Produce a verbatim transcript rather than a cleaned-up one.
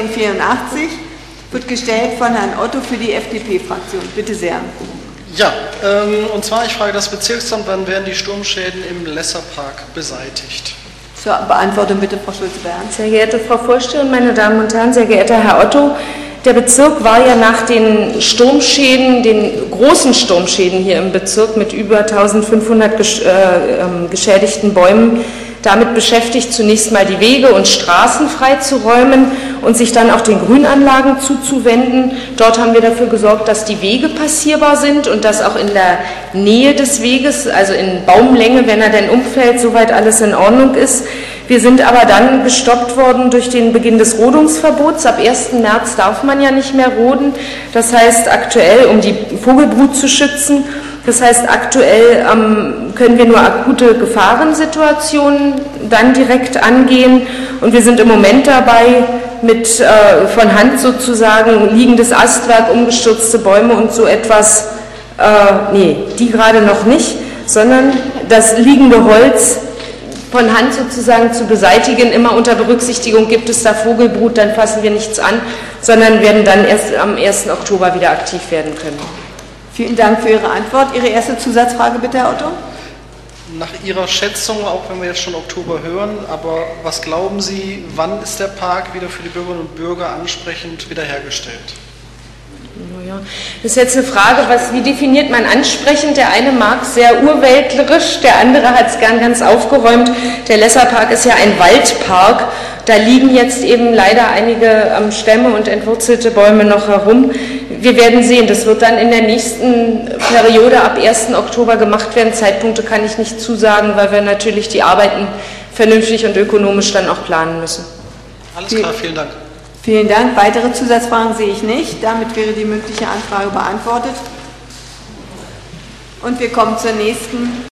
vierundachtzig wird gestellt von Herrn Otto für die F D P-Fraktion. Bitte sehr. Ja, ähm, und zwar, ich frage das Bezirksamt, wann werden die Sturmschäden im Lesserpark beseitigt? Zur Beantwortung bitte, Frau Schulze-Berndt. Sehr geehrte Frau Vorsteherin, meine Damen und Herren, sehr geehrter Herr Otto, der Bezirk war ja nach den Sturmschäden, den großen Sturmschäden hier im Bezirk mit über eintausendfünfhundert gesch äh, ähm, geschädigten Bäumen damit beschäftigt, zunächst mal die Wege und Straßen freizuräumen und sich dann auch den Grünanlagen zuzuwenden. Dort haben wir dafür gesorgt, dass die Wege passierbar sind und dass auch in der Nähe des Weges, also in Baumlänge, wenn er denn umfällt, soweit alles in Ordnung ist. Wir sind aber dann gestoppt worden durch den Beginn des Rodungsverbots. Ab ersten März darf man ja nicht mehr roden. Das heißt aktuell, um die Vogelbrut zu schützen, das heißt, aktuell ähm, können wir nur akute Gefahrensituationen dann direkt angehen und wir sind im Moment dabei, mit äh, von Hand sozusagen liegendes Astwerk, umgestürzte Bäume und so etwas, äh, nee, die gerade noch nicht, sondern das liegende Holz von Hand sozusagen zu beseitigen. Immer unter Berücksichtigung, gibt es da Vogelbrut, dann fassen wir nichts an, sondern werden dann erst am ersten Oktober wieder aktiv werden können. Vielen Dank für Ihre Antwort. Ihre erste Zusatzfrage bitte, Herr Otto. Nach Ihrer Schätzung, auch wenn wir jetzt schon Oktober hören, aber was glauben Sie, wann ist der Park wieder für die Bürgerinnen und Bürger ansprechend wiederhergestellt? Ja, das ist jetzt eine Frage, was, wie definiert man ansprechend? Der eine mag sehr urwäldlerisch, der andere hat es gern ganz aufgeräumt. Der Lesserpark ist ja ein Waldpark. Da liegen jetzt eben leider einige ähm, Stämme und entwurzelte Bäume noch herum. Wir werden sehen, das wird dann in der nächsten Periode ab ersten Oktober gemacht werden. Zeitpunkte kann ich nicht zusagen, weil wir natürlich die Arbeiten vernünftig und ökonomisch dann auch planen müssen. Alles klar, vielen Dank. Vielen Dank. Weitere Zusatzfragen sehe ich nicht. Damit wäre die mündliche Anfrage beantwortet. Und wir kommen zur nächsten.